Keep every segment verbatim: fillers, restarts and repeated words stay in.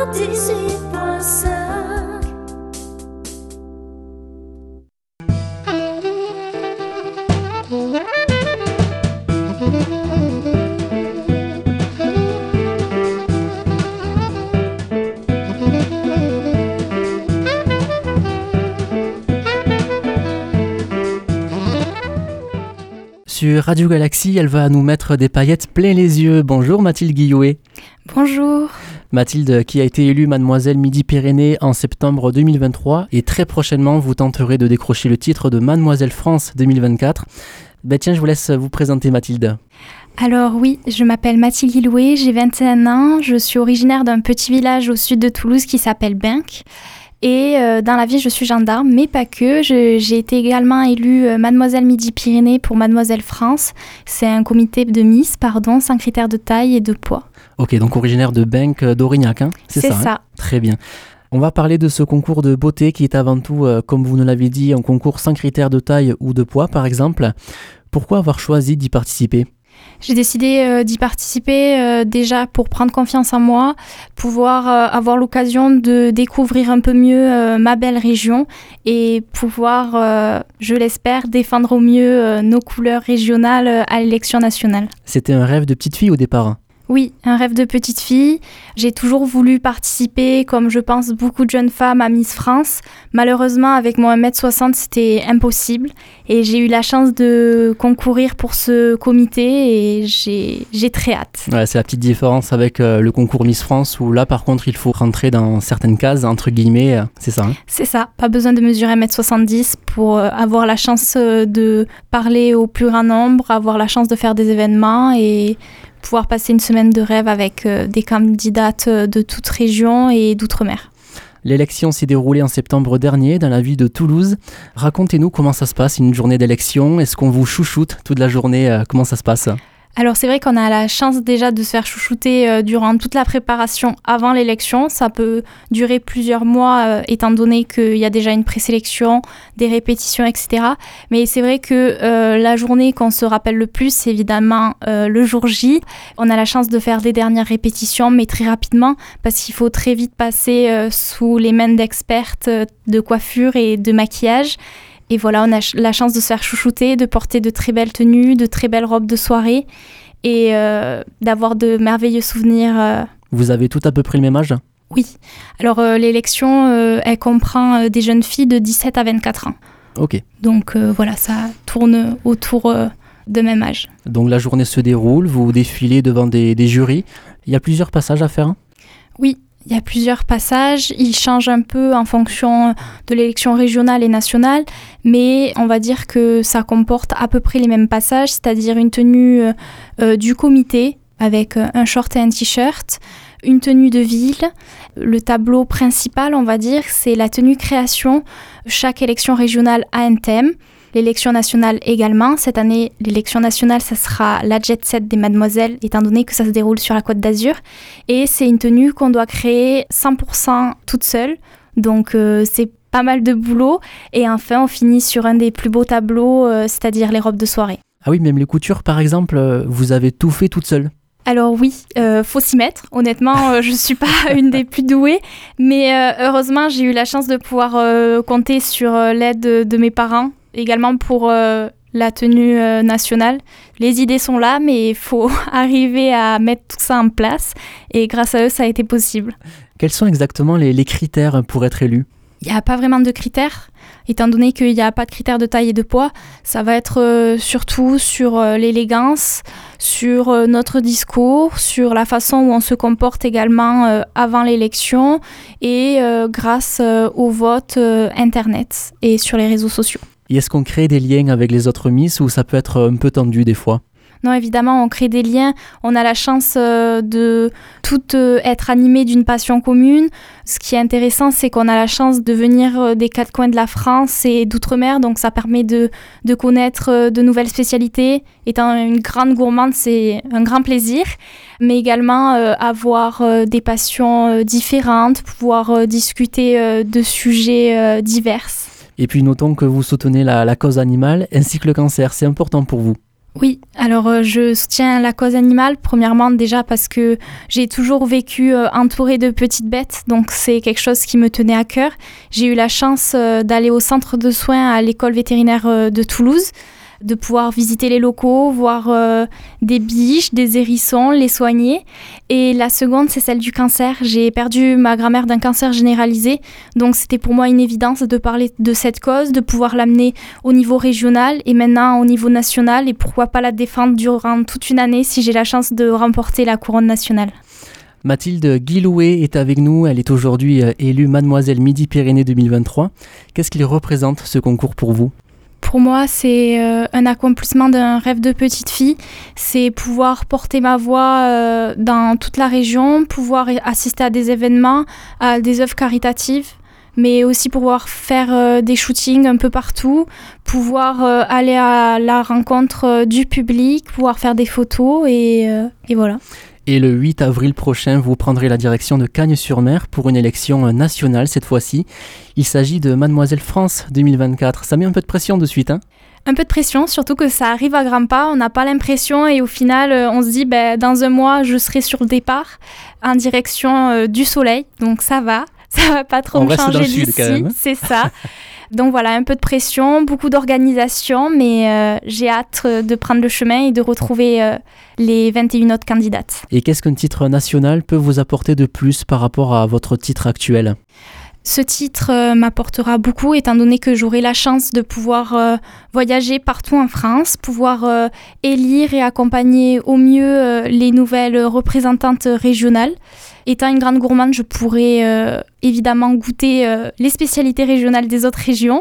quatre-vingt-dix-huit point cinq. Sur Radio Galaxie, elle va nous mettre des paillettes plein les yeux. Bonjour Mathilde Guillouet. Bonjour. Mathilde qui a été élue Mademoiselle Midi-Pyrénées en septembre deux mille vingt-trois et très prochainement vous tenterez de décrocher le titre de Mademoiselle France deux mille vingt-quatre. Ben tiens, je vous laisse vous présenter Mathilde. Alors oui, je m'appelle Mathilde Guillouet, j'ai vingt et un ans, je suis originaire d'un petit village au sud de Toulouse qui s'appelle Benque. Et euh, dans la vie, je suis gendarme, mais pas que. Je, j'ai été également élue euh, Mademoiselle Midi-Pyrénées pour Mademoiselle France. C'est un comité de Miss, pardon, sans critères de taille et de poids. Ok, donc originaire de Benque d'Aurignac, hein, c'est, c'est ça. ça. Hein Très bien. On va parler de ce concours de beauté qui est avant tout, euh, comme vous nous l'avez dit, un concours sans critères de taille ou de poids, par exemple. Pourquoi avoir choisi d'y participer ? J'ai décidé euh, d'y participer euh, déjà pour prendre confiance en moi, pouvoir euh, avoir l'occasion de découvrir un peu mieux euh, ma belle région et pouvoir, euh, je l'espère, défendre au mieux euh, nos couleurs régionales euh, à l'élection nationale. C'était un rêve de petite fille au départ ? Oui, un rêve de petite fille. J'ai toujours voulu participer, comme je pense beaucoup de jeunes femmes, à Miss France. Malheureusement, avec mon un mètre soixante, c'était impossible. Et j'ai eu la chance de concourir pour ce comité et j'ai, j'ai très hâte. Ouais, c'est la petite différence avec euh, le concours Miss France où là, par contre, il faut rentrer dans certaines cases, entre guillemets, euh, c'est ça hein ? C'est ça, pas besoin de mesurer un mètre soixante-dix pour euh, avoir la chance euh, de parler au plus grand nombre, avoir la chance de faire des événements et pouvoir passer une semaine de rêve avec euh, des candidates de toute région et d'outre-mer. L'élection s'est déroulée en septembre dernier dans la ville de Toulouse. Racontez-nous comment ça se passe une journée d'élection. Est-ce qu'on vous chouchoute toute la journée ? euh, Comment ça se passe ? Alors c'est vrai qu'on a la chance déjà de se faire chouchouter euh, durant toute la préparation avant l'élection. Ça peut durer plusieurs mois euh, étant donné qu'il y a déjà une présélection, des répétitions, et cetera. Mais c'est vrai que euh, la journée qu'on se rappelle le plus, c'est évidemment euh, le jour J. On a la chance de faire des dernières répétitions, mais très rapidement parce qu'il faut très vite passer euh, sous les mains d'expertes euh, de coiffure et de maquillage. Et voilà, on a la chance de se faire chouchouter, de porter de très belles tenues, de très belles robes de soirée et euh, d'avoir de merveilleux souvenirs. Euh. Vous avez tout à peu près le même âge ? Oui. Alors, euh, l'élection, euh, elle comprend euh, des jeunes filles de dix-sept à vingt-quatre ans. Ok. Donc, euh, voilà, ça tourne autour euh, de même âge. Donc, la journée se déroule, vous défilez devant des, des jurys. Il y a plusieurs passages à faire ? Oui. Il y a plusieurs passages, ils changent un peu en fonction de l'élection régionale et nationale, mais on va dire que ça comporte à peu près les mêmes passages, c'est-à-dire une tenue euh, du comité avec un short et un t-shirt, une tenue de ville. Le tableau principal, on va dire, c'est la tenue création. Chaque élection régionale a un thème. L'élection nationale également. Cette année, l'élection nationale, ça sera la jet set des mademoiselles, étant donné que ça se déroule sur la Côte d'Azur. Et c'est une tenue qu'on doit créer cent pour cent toute seule. Donc, euh, c'est pas mal de boulot. Et enfin, on finit sur un des plus beaux tableaux, euh, c'est-à-dire les robes de soirée. Ah oui, même les coutures, par exemple, euh, vous avez tout fait toute seule ? Alors oui, euh, faut s'y mettre. Honnêtement, euh, je ne suis pas une des plus douées. Mais euh, heureusement, j'ai eu la chance de pouvoir euh, compter sur euh, l'aide de, de mes parents. Également pour euh, la tenue euh, nationale. Les idées sont là, mais il faut arriver à mettre tout ça en place. Et grâce à eux, ça a été possible. Quels sont exactement les, les critères pour être élu ? Il n'y a pas vraiment de critères. Étant donné qu'il n'y a pas de critères de taille et de poids, ça va être euh, surtout sur euh, l'élégance, sur euh, notre discours, sur la façon où on se comporte également euh, avant l'élection et euh, grâce euh, au vote euh, Internet et sur les réseaux sociaux. Et est-ce qu'on crée des liens avec les autres Miss ou ça peut être un peu tendu des fois ? Non, évidemment, on crée des liens. On a la chance euh, de toutes euh, être animées d'une passion commune. Ce qui est intéressant, c'est qu'on a la chance de venir euh, des quatre coins de la France et d'outre-mer. Donc, ça permet de, de connaître euh, de nouvelles spécialités. Étant une grande gourmande, c'est un grand plaisir. Mais également, euh, avoir euh, des passions euh, différentes, pouvoir euh, discuter euh, de sujets euh, divers. Et puis, notons que vous soutenez la, la cause animale ainsi que le cancer. C'est important pour vous. Oui, alors euh, je soutiens la cause animale, premièrement déjà parce que j'ai toujours vécu euh, entourée de petites bêtes, donc c'est quelque chose qui me tenait à cœur. J'ai eu la chance euh, d'aller au centre de soins à l'école vétérinaire euh, de Toulouse, de pouvoir visiter les locaux, voir euh, des biches, des hérissons, les soigner. Et la seconde, c'est celle du cancer. J'ai perdu ma grand-mère d'un cancer généralisé, donc c'était pour moi une évidence de parler de cette cause, de pouvoir l'amener au niveau régional et maintenant au niveau national, et pourquoi pas la défendre durant toute une année si j'ai la chance de remporter la couronne nationale. Mathilde Guillouet est avec nous, elle est aujourd'hui élue Mademoiselle Midi-Pyrénées deux mille vingt-trois. Qu'est-ce qu'il représente ce concours pour vous ? Pour moi, c'est euh, un accomplissement d'un rêve de petite fille. C'est pouvoir porter ma voix euh, dans toute la région, pouvoir assister à des événements, à des œuvres caritatives, mais aussi pouvoir faire euh, des shootings un peu partout, pouvoir euh, aller à la rencontre euh, du public, pouvoir faire des photos et, euh, et voilà. Et le huit avril prochain, vous prendrez la direction de Cagnes-sur-Mer pour une élection nationale cette fois-ci. Il s'agit de Mademoiselle France deux mille vingt-quatre. Ça met un peu de pression de suite, hein ? Un peu de pression, surtout que ça arrive à grands pas. On n'a pas l'impression et au final, on se dit ben, dans un mois, je serai sur le départ en direction euh, du soleil. Donc ça va, ça va pas trop On me reste changer dans le sud, d'ici. quand même. C'est ça. Donc voilà, un peu de pression, beaucoup d'organisation, mais euh, j'ai hâte de prendre le chemin et de retrouver euh, les vingt et une autres candidates. Et qu'est-ce qu'un titre national peut vous apporter de plus par rapport à votre titre actuel ? Ce titre euh, m'apportera beaucoup étant donné que j'aurai la chance de pouvoir euh, voyager partout en France, pouvoir euh, élire et accompagner au mieux euh, les nouvelles représentantes régionales. Étant une grande gourmande, je pourrai euh, évidemment goûter euh, les spécialités régionales des autres régions.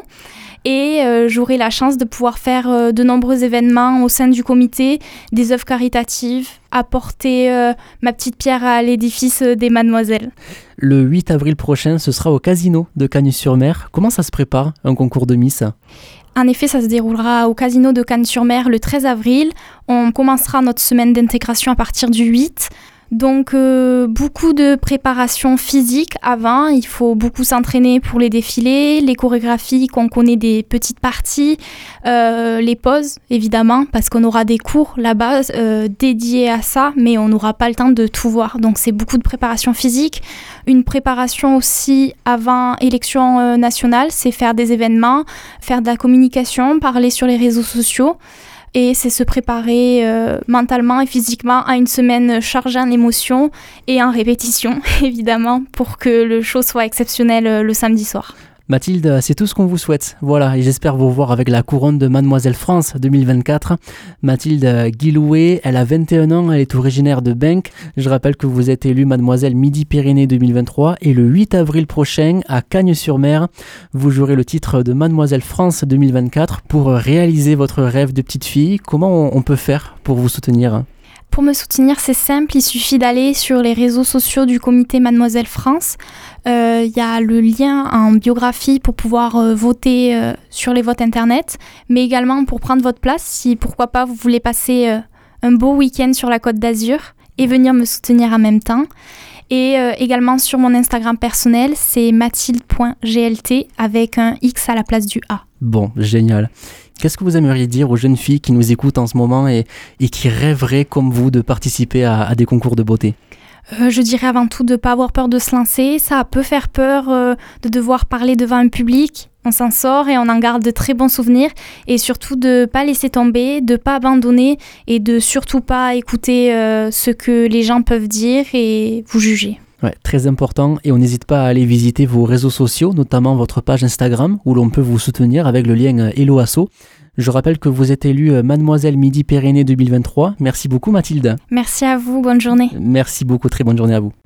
Et euh, j'aurai la chance de pouvoir faire euh, de nombreux événements au sein du comité, des œuvres caritatives, apporter euh, ma petite pierre à l'édifice des Mademoiselles. Le huit avril prochain, ce sera au Casino de Cagnes-sur-Mer. Comment ça se prépare, un concours de Miss ? En effet, ça se déroulera au Casino de Cagnes-sur-Mer le treize avril. On commencera notre semaine d'intégration à partir du huit. Donc euh, beaucoup de préparation physique avant, il faut beaucoup s'entraîner pour les défilés, les chorégraphies qu'on connaît des petites parties, euh, les pauses évidemment parce qu'on aura des cours là-bas euh, dédiés à ça, mais on n'aura pas le temps de tout voir. Donc c'est beaucoup de préparation physique, une préparation aussi avant élection euh, nationale, c'est faire des événements, faire de la communication, parler sur les réseaux sociaux. Et c'est se préparer euh, mentalement et physiquement à une semaine chargée en émotions et en répétition, évidemment, pour que le show soit exceptionnel euh, le samedi soir. Mathilde, c'est tout ce qu'on vous souhaite. Voilà, et j'espère vous voir avec la couronne de Mademoiselle France deux mille vingt-quatre. Mathilde Guillouet, elle a vingt et un ans, elle est originaire de Benques. Je rappelle que vous êtes élue Mademoiselle Midi-Pyrénées deux mille vingt-trois et le huit avril prochain, à Cagnes-sur-Mer, vous jouerez le titre de Mademoiselle France deux mille vingt-quatre pour réaliser votre rêve de petite fille. Comment on peut faire pour vous soutenir ? Pour me soutenir, c'est simple, il suffit d'aller sur les réseaux sociaux du comité Mademoiselle France. Il euh, y a le lien en biographie pour pouvoir euh, voter euh, sur les votes internet, mais également pour prendre votre place si, pourquoi pas, vous voulez passer euh, un beau week-end sur la Côte d'Azur et venir me soutenir en même temps. Et euh, également sur mon Instagram personnel, c'est mathilde point g l t avec un X à la place du A. Bon, génial. Qu'est-ce que vous aimeriez dire aux jeunes filles qui nous écoutent en ce moment et, et qui rêveraient comme vous de participer à, à des concours de beauté ? Euh, je dirais avant tout de ne pas avoir peur de se lancer. Ça peut faire peur euh, de devoir parler devant un public. On s'en sort et on en garde de très bons souvenirs. Et surtout de ne pas laisser tomber, de ne pas abandonner et de surtout pas écouter euh, ce que les gens peuvent dire et vous juger. Ouais, très important, et on n'hésite pas à aller visiter vos réseaux sociaux, notamment votre page Instagram où l'on peut vous soutenir avec le lien Hello Asso. Je rappelle que vous êtes élue Mademoiselle Midi-Pyrénées deux mille vingt-trois. Merci beaucoup Mathilde. Merci à vous, bonne journée. Merci beaucoup, très bonne journée à vous.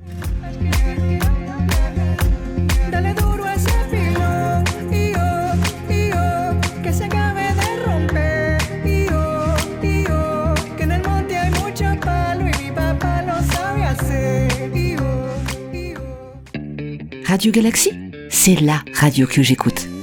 Radio Galaxy, c'est la radio que j'écoute.